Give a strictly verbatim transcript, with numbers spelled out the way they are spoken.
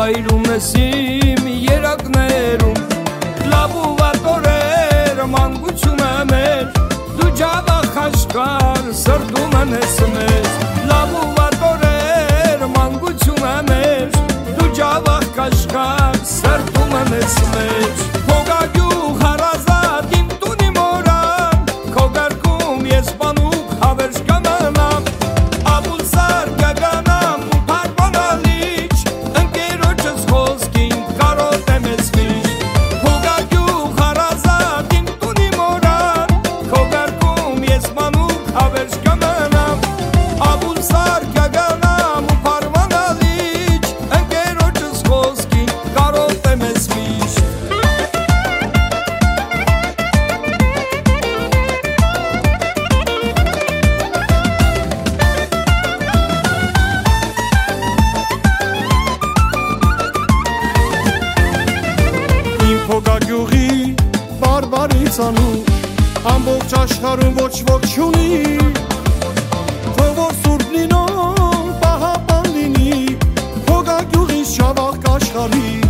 հայրում ես իմ երակներում լավ ու վատ օրեր մանկություն է մեր դու ջավախ աշխար սրտում ես մեզ լավ ու վատ օրեր մանկություն է մեր դու ջավախ աշխար սրտում ես մեզ Փոգագյուղ հարազատ իմ տունի մորան քո գարկում ես բանուկ հավերժ կամանամ Abul sar gaganam u parvanaliç Ընկերոջս խոսքին կարոտ եմ ես միշտ Փոգագյուղ հարազատ իմ տունի մորան Քո գարկում ես մանուկ հավերժ կամանամ Abul sar gaganam u parvanaliç Ընկերոջս խոսքին կարոտ եմ ես միշտ Փոգագյուղի բարբարից անուշ ամբողջ աշխարհում ոչ ոք չունի Թող որ սուրբ լինո պահապան լինի Փոգագյուղից շավախ կաշխարի